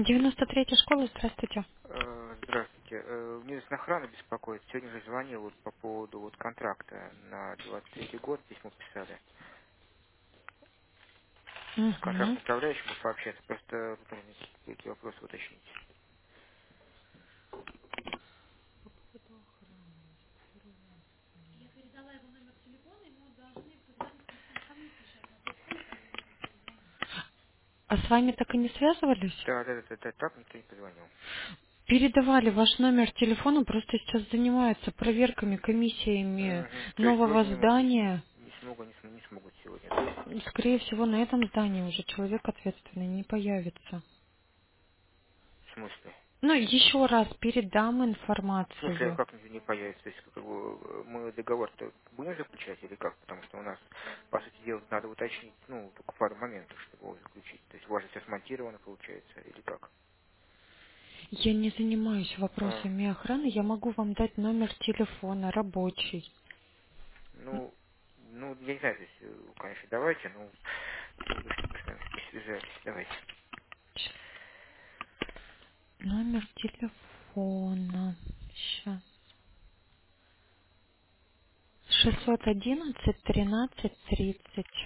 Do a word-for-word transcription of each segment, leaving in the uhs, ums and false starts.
девяносто третья школа, здравствуйте. Э, Здравствуйте. Э, Мне здесь охрана беспокоит. Сегодня же звонил вот по поводу вот контракта на двадцать третий год, письмо писали. С Угу. контрактным управляющим бы пообщаться, просто ну, какие вопросы уточнить. А с вами так и не связывались? Да, да, да, да, да, так никто не позвонил. Передавали ваш номер телефона, просто сейчас занимаются проверками, комиссиями Мгм. То есть нового сегодня не, мо- здания. не смогу, не, см- не смогут сегодня, да? Скорее всего, на этом здании уже человек ответственный не появится. В смысле? Ну, еще раз передам В смысле, информацию. как не не появится? То есть как бы, э, мы договор-то будем заключать или как? Потому что у нас, по сути дела, надо уточнить, ну, только пару моментов, чтобы его заключить. То есть у вас же все смонтировано, получается, или как? Я не занимаюсь А, вопросами охраны, я могу вам дать номер телефона рабочий. ну, ну, я не знаю, то есть, э, конечно, давайте, ну, вы с нами связались, давайте. Номер телефона. Сейчас. шестьсот одиннадцать тринадцать тридцать.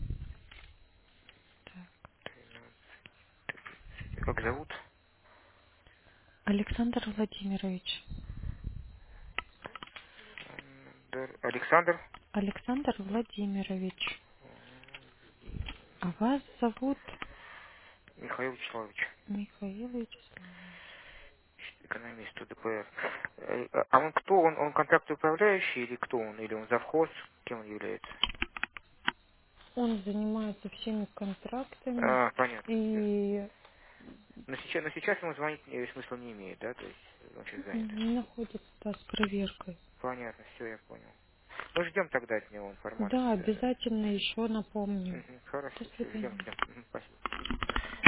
Как зовут? Александр Владимирович. М, да, Александр Александр Владимирович. А вас зовут Михаил Вячеславович, Михаил Вячеславович. экономист УДПР. Э, А он кто? Он, он контрактный управляющий или кто он? Или он завхоз? Кем он является? Он занимается всеми контрактами А, понятно, все. и Но сейчас, но сейчас ему звонить э, смысла не имеет, да? То есть он сейчас занят. не находится да, с проверкой. Понятно, все, я понял. Мы ждем тогда от него Да, информацию. обязательно еще напомним. Мгм, До хорошо, все, ждем, свидания. ждем. Мгм, спасибо.